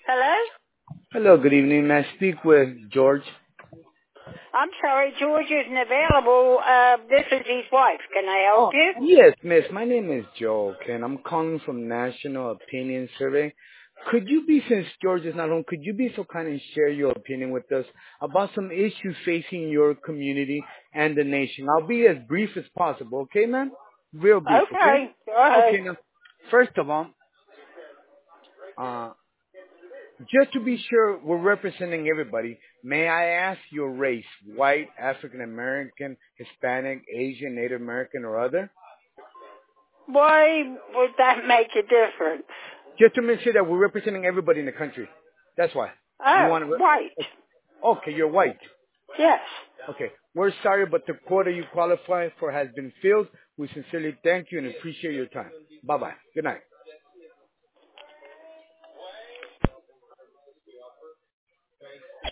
Hello? Hello, good evening. May I speak with George? I'm sorry, George isn't available. This is his wife. Can I help Oh, you? yes, miss. My name is Joe, okay, and I'm calling from National Opinion Survey. Could you be, since George is not home, could you be so kind and share your opinion with us about some issues facing your community and the nation? I'll be as brief as possible, okay, man? Real brief, okay? Okay, go ahead. Okay, now, first of all, uh, just to be sure we're representing everybody, may I ask your race? White, African American, Hispanic, Asian, Native American, or other? Why would that make a difference? Just to make sure that we're representing everybody in the country. That's why. You Oh, want white. to... Okay, you're white. Yes. Okay. We're sorry, but the quota you qualify for has been filled. We sincerely thank you and appreciate your time. Bye-bye. Good night.